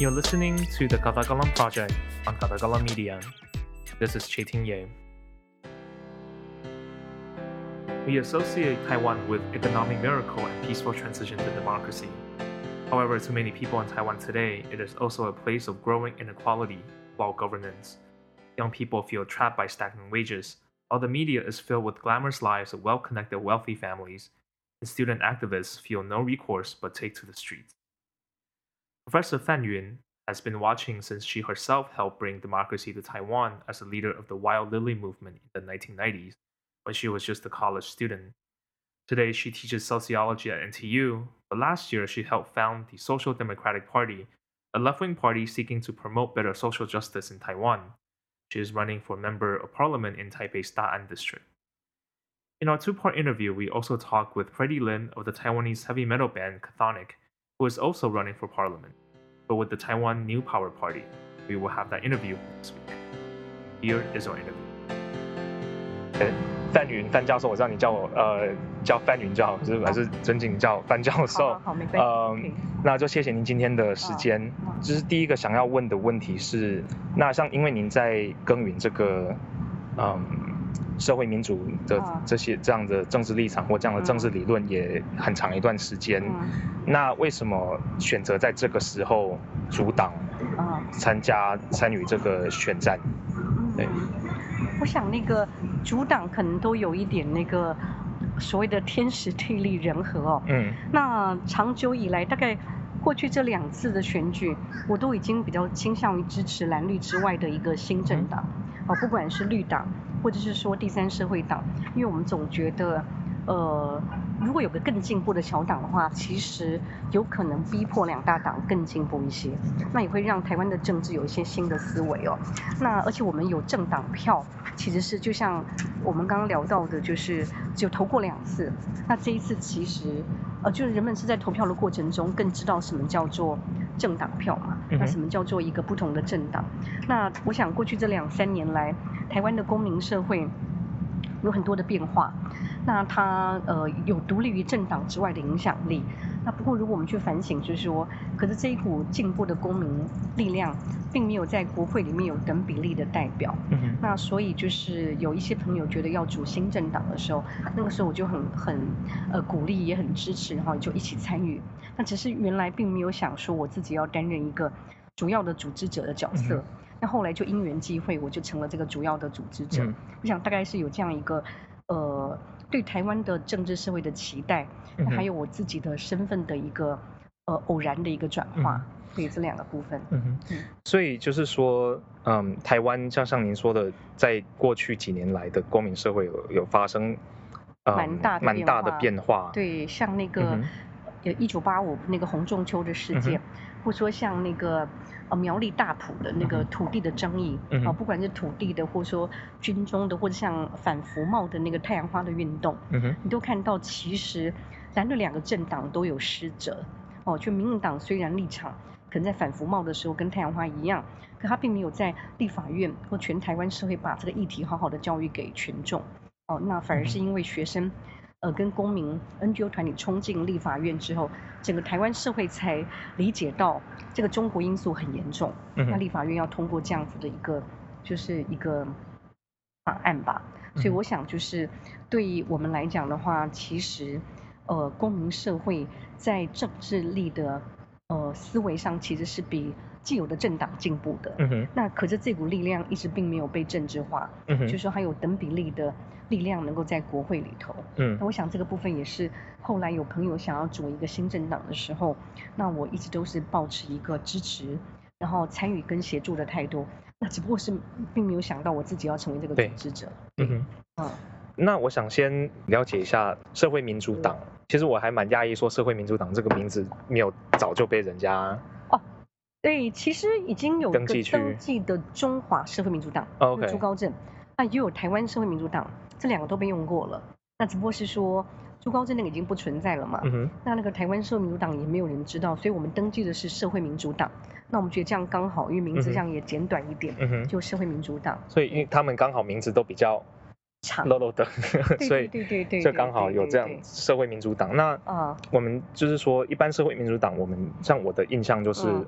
You're listening to the Katagalam Project on Katagalam Media. This is Cheting Ye. We associate Taiwan with economic miracle and peaceful transition to democracy. However, to many people in Taiwan today, it is also a place of growing inequality, flawed governance. Young people feel trapped by stagnant wages, while the media is filled with glamorous lives of well-connected wealthy families, and student activists feel no recourse but take to the streets. Professor Fan Yun has been watching since she herself helped bring democracy to Taiwan as a leader of the Wild Lily movement in the 1990s when she was just a college student. Today, she teaches sociology at NTU, but last year she helped found the Social Democratic Party, a left-wing party seeking to promote better social justice in Taiwan. She is running for member of parliament in Taipei's Da'an district. In our two-part interview, we also talked with Freddie Lin of the Taiwanese heavy metal band Chthonic, who is also running for parliament, but with the Taiwan New Power Party. We will have that interview next week. Here is our interview. 范云，范教授，我知道你叫我叫范云就好，就是还是尊敬叫范教授。 好，没关系。 那就谢谢您今天的时间。就是第一个想要问的问题是，那像因为您在耕耘这个社会民主的这样的政治立场或这样的政治理论也很长一段时间，那为什么选择在这个时候主党参与这个选战？对。 我想那个主党可能都有一点那个所谓的天时地利人和哦。那长久以来，大概过去这2次的选举，我都已经比较倾向于支持蓝绿之外的一个新政党，不管是绿党或者是说第三社会党，因为我们总觉得，如果有个更进步的小党的话，其实有可能逼迫2大党更进步一些，那也会让台湾的政治有一些新的思维哦。那而且我们有政党票，其实是就像我们刚刚聊到的，就是只有投过2次，那这一次其实就是人们是在投票的过程中更知道什么叫做政党票嘛，那什么叫做一个不同的政党。那我想过去这2-3年来，台湾的公民社会有很多的变化，那它有独立于政党之外的影响力。那不过如果我们去反省，就是说，可是这一股进步的公民力量，并没有在国会里面有等比例的代表。那所以就是有一些朋友觉得要组新政党的时候，那个时候我就很鼓励，也很支持，然后就一起参与。那只是原来并没有想说我自己要担任一个主要的组织者的角色。那后来就因缘际会，我就成了这个主要的组织者。我想大概是有这样一个对台湾的政治社会的期待，还有我自己的身份的一个偶然的一个转化，对这2个部分。 所以就是说，台湾像您说的，在过去几年来的公民社会有发生蛮大的变化。 对，像那个1985那个洪仲丘的事件，或者说像那个苗栗大埔的那个土地的争议，不管是土地的，或者说军中的，或者像反服贸的那个太阳花的运动，你都看到其实蓝绿2个政党都有失责。就民进党虽然立场可能在反服贸的时候跟太阳花一样，可他并没有在立法院或全台湾社会把这个议题好好的教育给群众。那反而是因为学生跟公民 NGO 团体冲进立法院之后，整个台湾社会才理解到这个中国因素很严重。那立法院要通过这样子的一个法案吧。所以我想就是对于我们来讲的话，其实公民社会在政治力的思维上其实是比既有的政党进步的。那可是这股力量一直并没有被政治化，就是说还有等比例的力量能够在国会里头。那我想这个部分也是后来有朋友想要组一个新政党的时候，那我一直都是抱持一个支持，然后参与跟协助的态度。那只不过是并没有想到我自己要成为这个组织者。 那我想先了解一下社会民主党。其实我还蛮讶异，说社会民主党这个名字没有早就被人家对，其实已经有个登记的中华社会民主党，朱高正，也有台湾社会民主党，这2个都被用过了。那只不过是说朱高正那个已经不存在了嘛，那个台湾社会民主党也没有人知道，所以我们登记的是社会民主党。那我们觉得这样刚好，因为名字这样也简短一点，就社会民主党。 所以因为他们刚好名字都比较漏漏的，所以就刚好有这样社会民主党。那我们就是说，一般社会民主党，我们像我的印象就是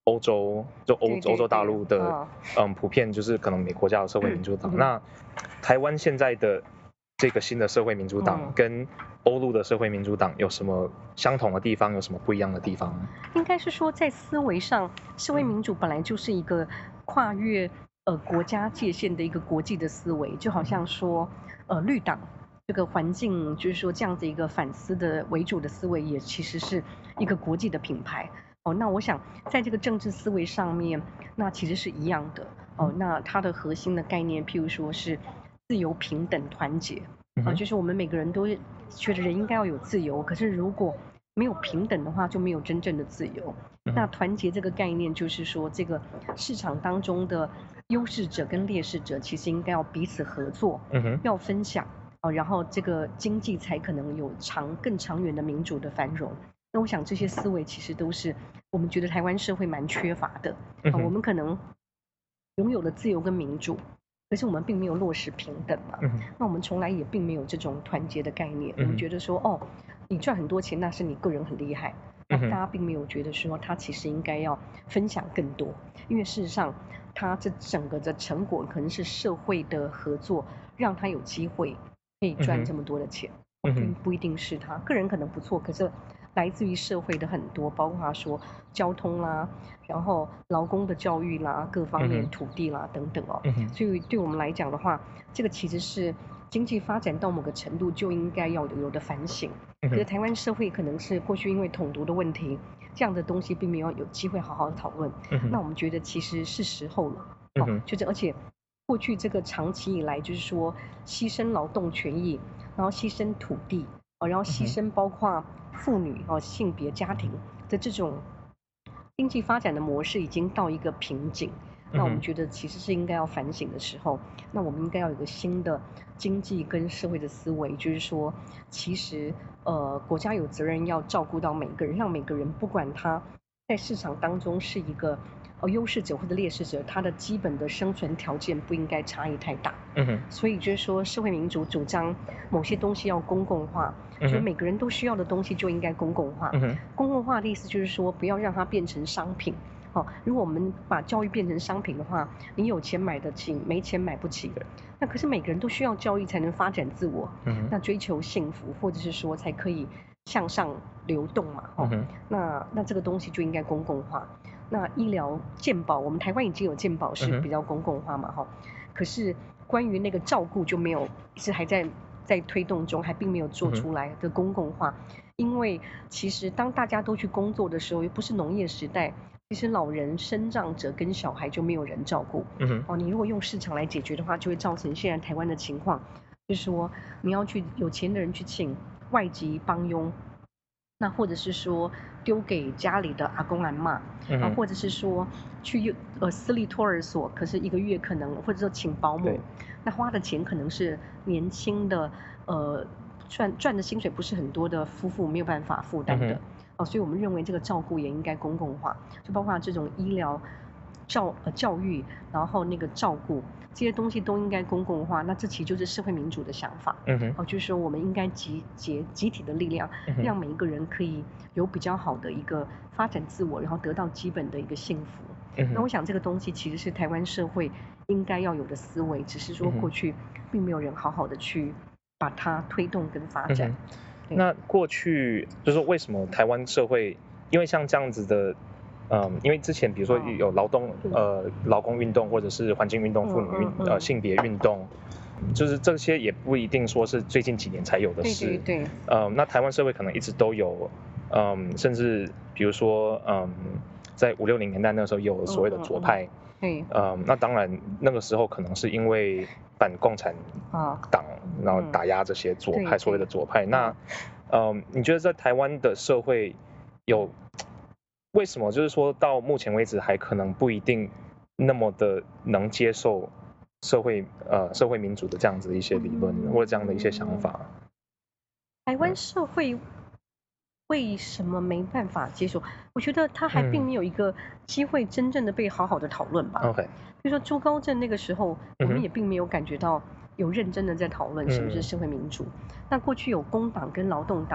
欧洲欧洲大陆的普遍就是可能美国家有社会民主党，那台湾现在的这个新的社会民主党跟欧陆的社会民主党有什么相同的地方，有什么不一样的地方？ 应该是说在思维上，社会民主本来就是一个跨越国家界限的一个国际的思维，就好像说绿党这个环境就是说这样子一个反思的为主的思维，也其实是一个国际的品牌。那我想在这个政治思维上面，那其实是一样的。那它的核心的概念，譬如说是自由、平等、团结。就是我们每个人都觉得人应该要有自由，可是如果没有平等的话，就没有真正的自由。那团结这个概念，就是说这个市场当中的优势者跟劣势者，其实应该要彼此合作，要分享。然后这个经济才可能有更长远的民主的繁荣。那我想这些思维其实都是我们觉得台湾社会蛮缺乏的。我们可能拥有了自由跟民主，可是我们并没有落实平等嘛。那我们从来也并没有这种团结的概念。我们觉得说，你赚很多钱，那是你个人很厉害。那大家并没有觉得说他其实应该要分享更多，因为事实上他这整个的成果可能是社会的合作，让他有机会可以赚这么多的钱。不一定是他个人可能不错，可是来自于社会的很多，包括说交通啦，然后劳工的教育啦，各方面土地啦等等所以对我们来讲的话，这个其实是经济发展到某个程度就应该要有的反省。可是台湾社会可能是过去因为统独的问题，这样的东西并没有机会好好的讨论。那我们觉得其实是时候了。而且过去这个长期以来就是说牺牲劳动权益，然后牺牲土地，然后牺牲包括妇女性别家庭的这种经济发展的模式已经到一个瓶颈。那我们觉得其实是应该要反省的时候。那我们应该要有一个新的经济跟社会的思维，就是说其实国家有责任要照顾到每个人，让每个人不管他在市场当中是一个优势者或者劣势者，他的基本的生存条件不应该差异太大。所以就是说社会民主主张某些东西要公共化，就是每个人都需要的东西就应该公共化。公共化的意思就是说不要让它变成商品。如果我们把教育变成商品的话，你有钱买得起，没钱买不起。那可是每个人都需要教育才能发展自我，那追求幸福，或者是说才可以向上流动嘛。那这个东西就应该公共化。那医疗健保，我们台湾已经有健保是比较公共化嘛。可是关于那个照顾就没有，是还在推动中，还并没有做出来的公共化。因为其实当大家都去工作的时候，又不是农业时代，其实老人、身障者跟小孩就没有人照顾。你如果用市场来解决的话，就会造成现在台湾的情况，就是说你要去有钱的人去请外籍帮佣，那或者是说丢给家里的阿公阿嬷，或者是说去私立托儿所，可是一个月可能或者说请保姆，那花的钱可能是年轻的赚的薪水不是很多的夫妇没有办法负担的。所以我们认为这个照顾也应该公共化，就包括这种医疗、教育，然后那个照顾这些东西都应该公共化。那这其实就是社会民主的想法。就是说我们应该集体的力量，让每一个人可以有比较好的一个发展自我，然后得到基本的一个幸福。那我想这个东西其实是台湾社会应该要有的思维，只是说过去并没有人好好的去把它推动跟发展。 那过去就是说为什么台湾社会，因为像这样子的，因为之前比如说有劳工运动或者是环境运动、妇女性别运动，就是这些也不一定说是最近几年才有的事。 对。 那台湾社会可能一直都有，甚至比如说在50、60年代那时候有所谓的左派。那当然那个时候可能是因为反共产党，然后打压这些左派，所谓的左派。那你觉得在台湾的社会为什么就是说到目前为止还可能不一定那么的能接受社会民主的这样子的一些理论，或者这样的一些想法？ 台湾社会为什么没办法接受？我觉得他还并没有一个机会真正的被好好的讨论吧。比如说朱高正那个时候，我们也并没有感觉到有认真的在讨论什么是社会民主。那过去有工党跟劳动党，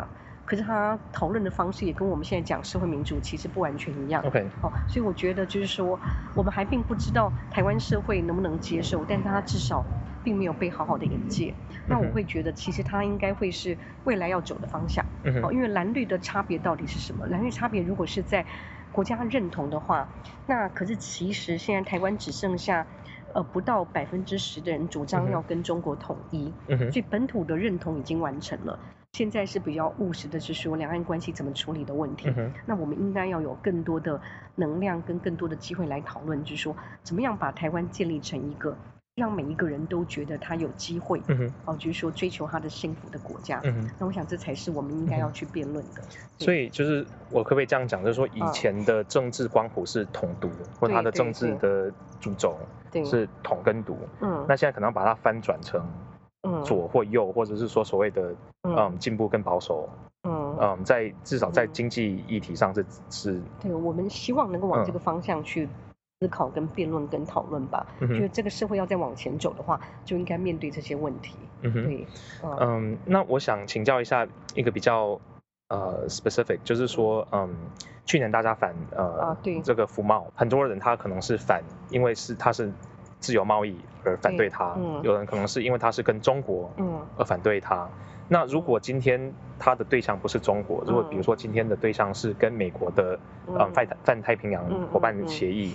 可是他讨论的方式也跟我们现在讲社会民主其实不完全一样。 OK， 所以我觉得就是说，我们还并不知道台湾社会能不能接受，但是他至少并没有被好好的引介。那我会觉得，其实它应该会是未来要走的方向。因为蓝绿的差别到底是什么？蓝绿差别如果是在国家认同的话，那可是其实现在台湾只剩下不到10%的人主张要跟中国统一，所以本土的认同已经完成了。现在是比较务实的是说两岸关系怎么处理的问题。那我们应该要有更多的能量跟更多的机会来讨论，就是说怎么样把台湾建立成一个让每一个人都觉得他有机会，就是说追求他的幸福的国家。那我想这才是我们应该要去辩论的。 所以就是我可不可以这样讲，就是说以前的政治光谱是统独，或它的政治的主轴是统跟独，那现在可能要把它翻转成左或右，或者是说所谓的进步跟保守，在至少在经济议题上是对，我们希望能够往这个方向去思考跟辩论跟讨论吧。觉得这个社会要再往前走的话，就应该面对这些问题。对， 那我想请教一下一个比较specific， 就是说去年大家反对这个服贸，很多人他可能是反，因为他是自由贸易而反对它，有人可能是因为他是跟中国而反对它。那如果今天他的对象不是中国，如果比如说今天的对象是跟美国的泛太平洋伙伴协议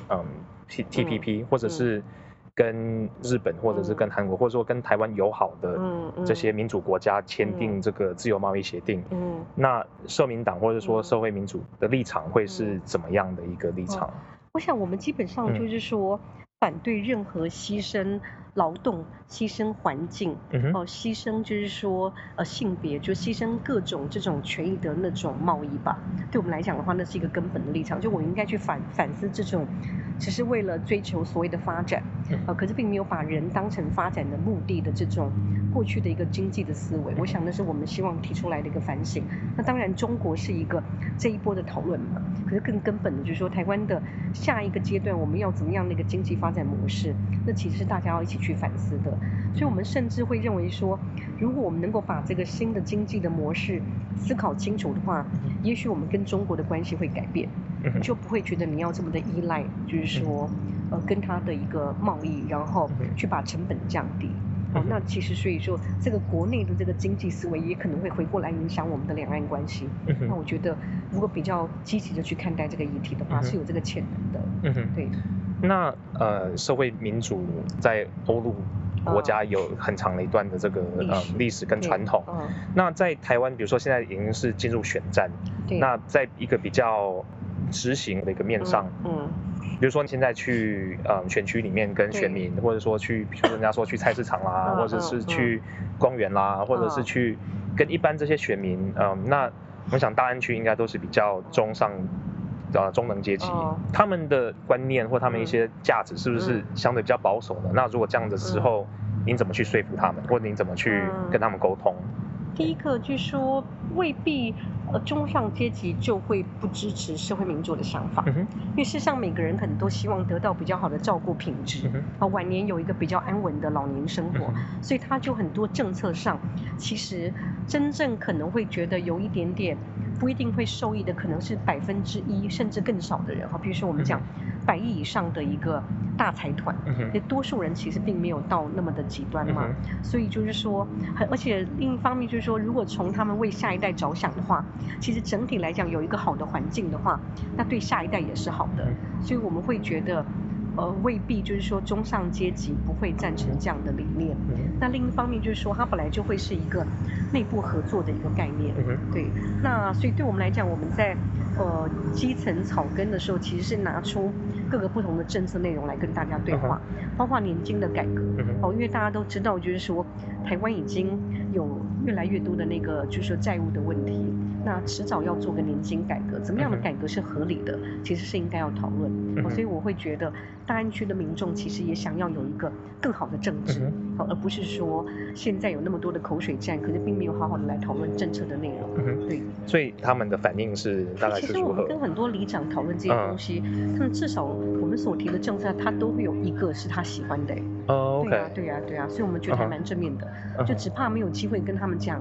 TPP， 或者是跟日本或者是跟韩国，或者说跟台湾友好的这些民主国家签订这个自由贸易协定，那社民党或者说社会民主的立场会是怎么样的一个立场？ 我想我们基本上就是说反对任何牺牲劳动、牺牲环境，牺牲就是说性别，就牺牲各种这种权益的那种贸易吧。对我们来讲的话，那是一个根本的立场，就我应该去反思这种只是为了追求所谓的发展，可是并没有把人当成发展的目的的这种过去的一个经济的思维。我想那是我们希望提出来的一个反省。那当然中国是一个这一波的讨论嘛，可是更根本的就是说台湾的下一个阶段我们要怎么样的一个经济发展模式，那其实是大家要一起去反思的。所以我们甚至会认为说，如果我们能够把这个新的经济的模式思考清楚的话，也许我们跟中国的关系会改变，就不会觉得你要这么的依赖，就是说跟他的一个贸易，然后去把成本降低。那其实所以说这个国内的这个经济思维也可能会回过来影响我们的两岸关系。那我觉得如果比较积极的去看待这个议题的话，是有这个潜能的。对。 那社会民主在欧陆国家有很长的一段的这个历史跟传统。那在台湾，比如说现在已经是进入选战，那在一个比较执行的一个面上，比如说你现在去选区里面跟选民，或者说去，比如说人家说去菜市场啦，或者是去公园啦，或者是去跟一般这些选民，那我想大安区应该都是比较中能阶级，他们的观念或他们一些价值是不是相对比较保守的？那如果这样的时候，您怎么去说服他们，或者您怎么去跟他们沟通？ 第一个就是说，未必中上阶级就会不支持社会民主的想法，因为事实上每个人可能都希望得到比较好的照顾品质，晚年有一个比较安稳的老年生活，所以他就很多政策上，其实真正可能会觉得有一点点不一定会受益的，可能是1%甚至更少的人比如说我们讲100亿以上的一个大财团，多数人其实并没有到那么的极端嘛，所以就是说，而且另一方面就是说，如果从他们为下一代着想的话，其实整体来讲有一个好的环境的话，那对下一代也是好的，所以我们会觉得未必就是说中上阶级不会赞成这样的理念。那另一方面就是说，它本来就会是一个内部合作的一个概念。对，那所以对我们来讲，我们在基层草根的时候，其实是拿出各个不同的政策内容来跟大家对话，包括年金的改革。因为大家都知道，就是说台湾已经有越来越多的那个就是说债务的问题，那迟早要做个年金改革，怎么样的改革是合理的，其实是应该要讨论。所以我会觉得大安区的民众其实也想要有一个更好的政治，而不是说现在有那么多的口水战，可是并没有好好的来讨论政策的内容。对， 所以他们的反应是大概是如何？ 其实我们跟很多里长讨论这些东西，他们至少我们所提的政策，他都会有一个是他喜欢的。 OK， 对啊，所以我们觉得还蛮正面的，就只怕没有机会跟他们讲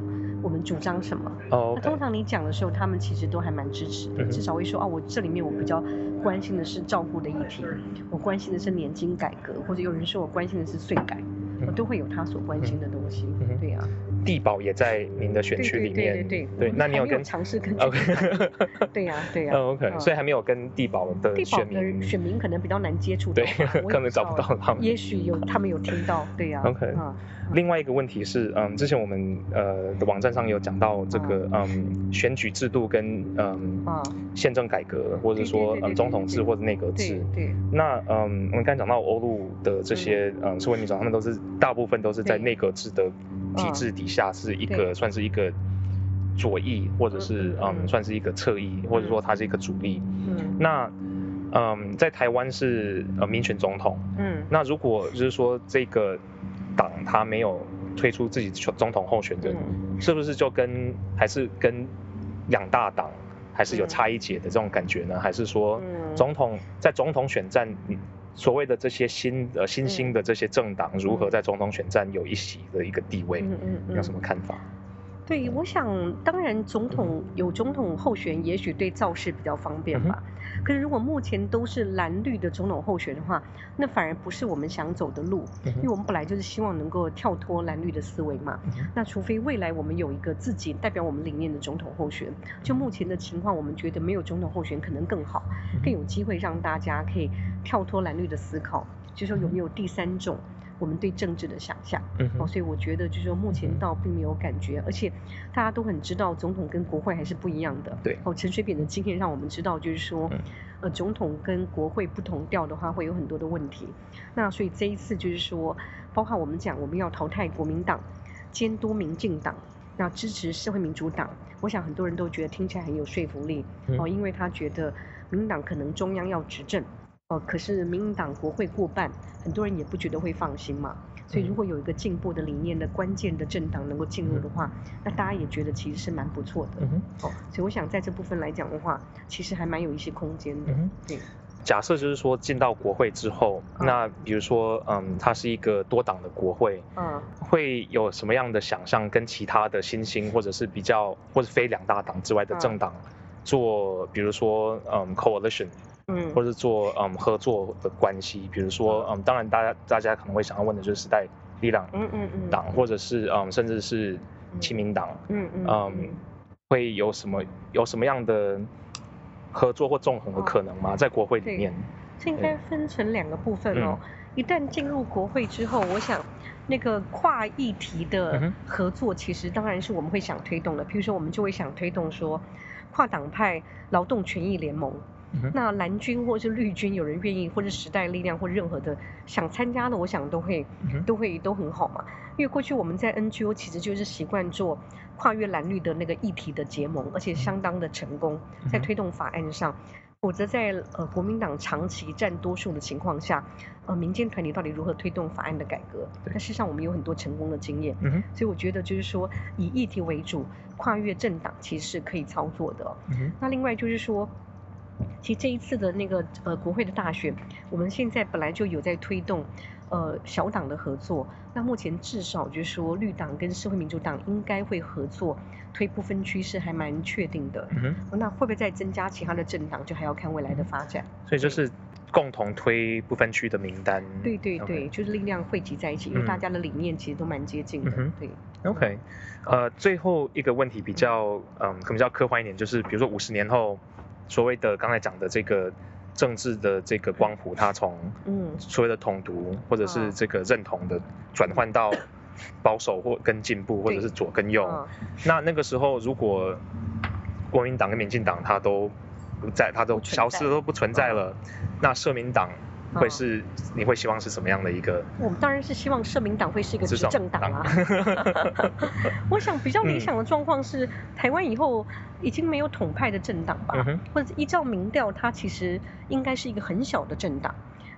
我们主张什么。 那通常你讲的时候，他们其实都还蛮支持的，至少会说我这里面我比较关心的是照顾的议题，我关心的是年金改革，或者有人说我关心的是税改，我都会有他所关心的东西。对呀。 地保也在您的选区里面。 对。 那你有跟尝试跟对呀。 OK， 所以还没有跟地保的选民可能比较难接触到， 对，可能找不到他们。 也许他们有听到，对呀。 OK。另外一个问题是，之前我们的网站上有讲到这个选举制度跟宪政改革，或者说总统制或者内阁制。 对。 那我们刚才讲到欧陆的这些社会民主，他们大部分都是在内阁制的体制底下，是一个算是一个左翼，或者是算是一个侧翼，或者说它是一个主力。那在台湾是民选总统。那如果就是说这个党他没有推出自己总统候选人，是不是就还是跟两大党还是有差一截的这种感觉呢？还是说在总统选战，所谓的这些新兴的这些政党如何在总统选战有一席的一个地位？有什么看法？ 对，我想当然总统候选也许对造势比较方便吧。可是如果目前都是蓝绿的总统候选的话，那反而不是我们想走的路。因为我们本来就是希望能够跳脱蓝绿的思维嘛。那除非未来我们有一个自己代表我们理念的总统候选，就目前的情况，我们觉得没有总统候选可能更好，更有机会让大家可以跳脱蓝绿的思考，就是说有没有第三种我们对政治的想象。所以我觉得就是说目前倒并没有感觉，而且大家都很知道总统跟国会还是不一样的。 对。 陈水扁的经验让我们知道，就是说总统跟国会不同调的话，会有很多的问题。那所以这一次就是说，包括我们讲我们要淘汰国民党，监督民进党，那支持社会民主党，我想很多人都觉得听起来很有说服力。因为他觉得民进党可能中央要执政。可是民进党国会过半，很多人也不觉得会放心嘛。所以如果有一个进步的理念的关键的政党能够进入的话，那大家也觉得其实是蛮不错的。所以我想在这部分来讲的话，其实还蛮有一些空间的。对。 假设就是说进到国会之后，那比如说它是一个多党的国会，会有什么样的想象跟其他的新兴或者是或者非两大党之外的政党做，比如说coalition。或者做合作的关系，比如说当然大家可能会想要问的就是时代力量党，或者是甚至是亲民党，会有什么样的合作或纵横的可能吗？在国会里面， 这应该分成两个部分哦。一旦进入国会之后，我想那个跨议题的合作，其实当然是我们会想推动的。比如说，我们就会想推动说跨党派劳动权益联盟。那蓝军或是绿军有人愿意，或是时代力量或任何的想参加的，我想都很好嘛。因为过去我们在 NGO 其实就是习惯做跨越蓝绿的那个议题的结盟，而且相当的成功，在推动法案上。否则在国民党长期占多数的情况下，民间团体到底如何推动法案的改革？那事实上我们有很多成功的经验。所以我觉得就是说以议题为主，跨越政党其实是可以操作的。那另外就是说。其实这一次的那个国会的大选，我们现在本来就有在推动小党的合作。那目前至少就是说绿党跟社会民主党应该会合作推不分区是还蛮确定的。那会不会再增加其他的政党，就还要看未来的发展。 所以就是共同推不分区的名单。 对，就是力量汇集在一起，因为大家的理念其实都蛮接近的。对。 OK，最后一个问题比较可能比较科幻一点，就是比如说50年后。所谓的刚才讲的这个政治的这个光谱，它从所谓的统独或者是这个认同的转换到保守或跟进步，或者是左跟右。那个时候，如果国民党跟民进党它都不在，它都消失都不存在了，那社民党你会希望是什么样的一个？ 我们当然是希望社民党会是一个执政党啊。我想比较理想的状况是，台湾以后已经没有统派的政党吧，或者依照民调，它其实应该是一个很小的政党。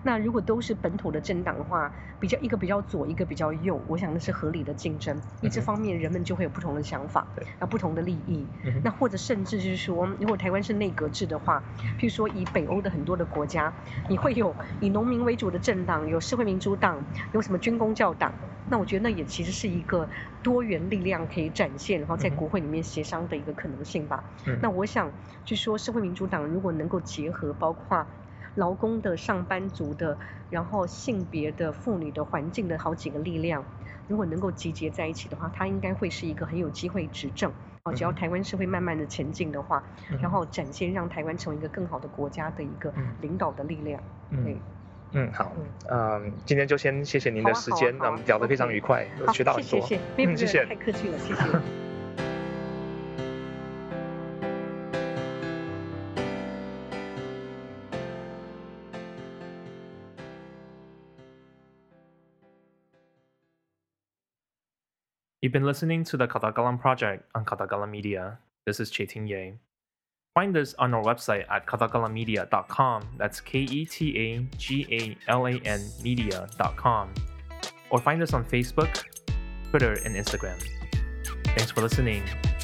那如果都是本土的政党的话，一个比较左，一个比较右，我想那是合理的竞争。因为这方面人们就会有不同的想法，不同的利益。那或者甚至是说，如果台湾是内阁制的话，譬如说以北欧的很多的国家，你会有以农民为主的政党，有社会民主党，有什么军公教党。那我觉得那也其实是一个多元力量可以展现，然后在国会里面协商的一个可能性吧。那我想就说社会民主党如果能够结合包括劳工的、上班族的，然后性别的、妇女的、环境的好几个力量，如果能够集结在一起的话，它应该会是一个很有机会执政。只要台湾社会慢慢的前进的话，然后展现让台湾成为一个更好的国家的一个领导的力量。对。 好，今天就先谢谢您的时间，我们聊得非常愉快，学到很多。 谢谢，太客气了，谢谢。 You've been listening to the Katagalan Project on Katagalan Media. This is Cheting Ye. Find us on our website at katagalanmedia.com. That's KETAGALAN media.com. Or find us on Facebook, Twitter, and Instagram. Thanks for listening.